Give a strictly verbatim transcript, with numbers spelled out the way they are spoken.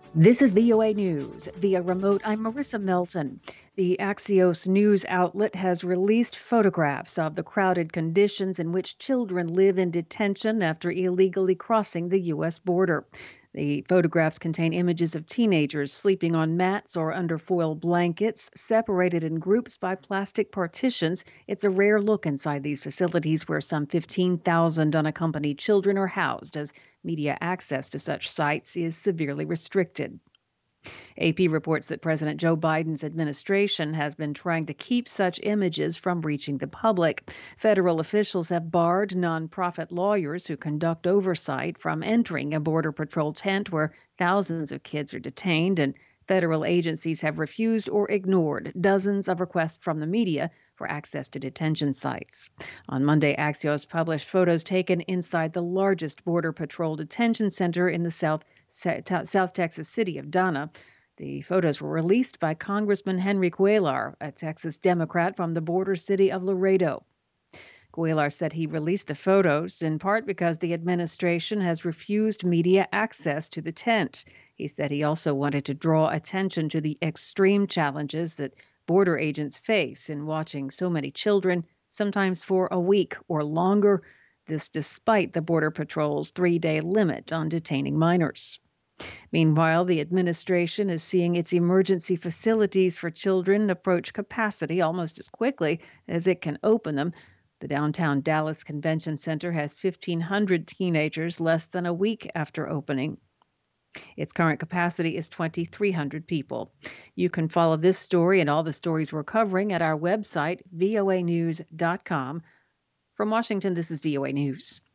This is V O A News. Via remote, I'm Marissa Melton. The Axios news outlet has released photographs of the crowded conditions in which children live in detention after illegally crossing the U S border. The photographs contain images of teenagers sleeping on mats or under foil blankets, separated in groups by plastic partitions. It's a rare look inside these facilities where some fifteen thousand unaccompanied children are housed, as media access to such sites is severely restricted. A P reports that President Joe Biden's administration has been trying to keep such images from reaching the public. Federal officials have barred nonprofit lawyers who conduct oversight from entering a Border Patrol tent where thousands of kids are detained, and federal agencies have refused or ignored dozens of requests from the media for access to detention sites. On Monday, Axios published photos taken inside the largest Border Patrol detention center in the South, South Texas city of Donna. The photos were released by Congressman Henry Cuellar, a Texas Democrat from the border city of Laredo. Cuellar said he released the photos in part because the administration has refused media access to the tent. He said he also wanted to draw attention to the extreme challenges that border agents face in watching so many children, sometimes for a week or longer. This despite the Border Patrol's three-day limit on detaining minors. Meanwhile, the administration is seeing its emergency facilities for children approach capacity almost as quickly as it can open them. The downtown Dallas Convention Center has fifteen hundred teenagers less than a week after opening. Its current capacity is twenty-three hundred people. You can follow this story and all the stories we're covering at our website, voa news dot com. From Washington, this is V O A News.